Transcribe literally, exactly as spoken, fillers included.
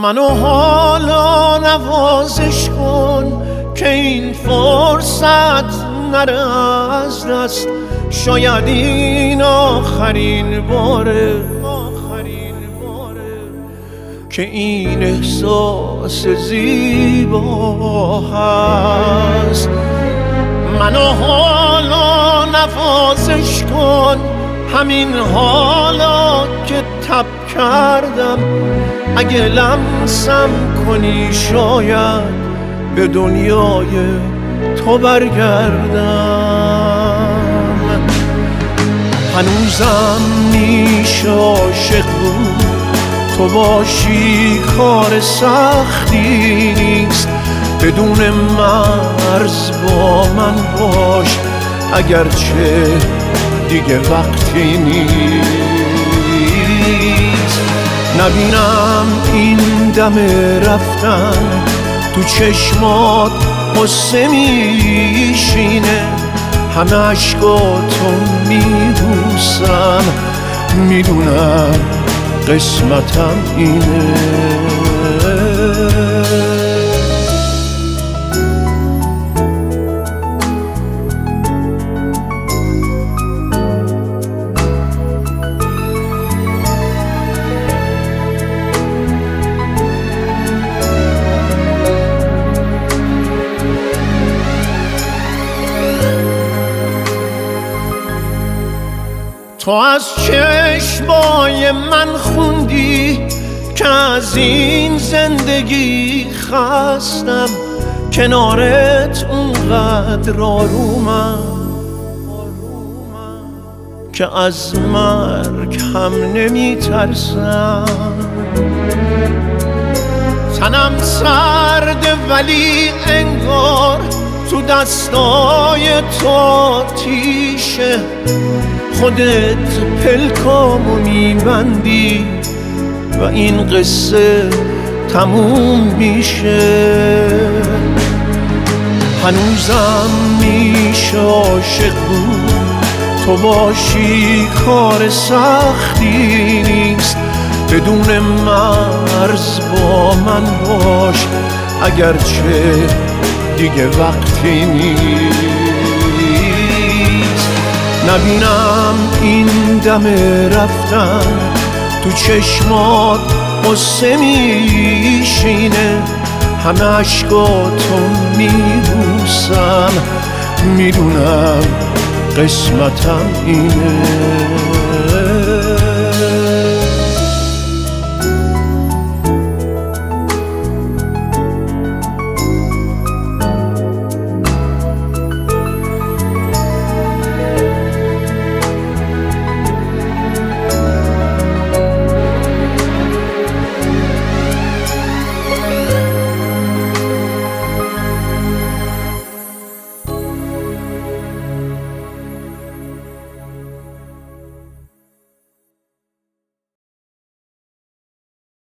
منو حالا نوازش کن که این فرصت نره از دست. شاید این آخرین باره که این احساس زیبا هست. منو حالا نوازش کن، همین حالا که تب کردم. اگه لمسم کنی شاید به دنیای تو برگردم. هنوزم میشه عاشق بود، تو باشی کار سختی نیست. بدون مرز با من باش، اگرچه دیگه وقتی نیست. نبینم این دم رفتن تو چشمات قصه میشینه. همه عشقاتو میبوسم، میدونم قسمتم اینه. تو از چشمای من خوندی که از این زندگی خستم. کنارت اونقدر آرومم که از مرگ هم نمی ترسم. تنم سرده ولی انگار تو دستای تو آتیشه. خودت پلکامو میبندی و این قصه تموم میشه. هنوزم میشه عاشق بود، تو باشی کار سختی نیست. بدون مرز با من باش، اگرچه دیگه وقتی نیست. نبینم این دم رفتن تو چشمات قصه میشینه. همه عشقاتو میبوسم، میدونم قسمتم اینه.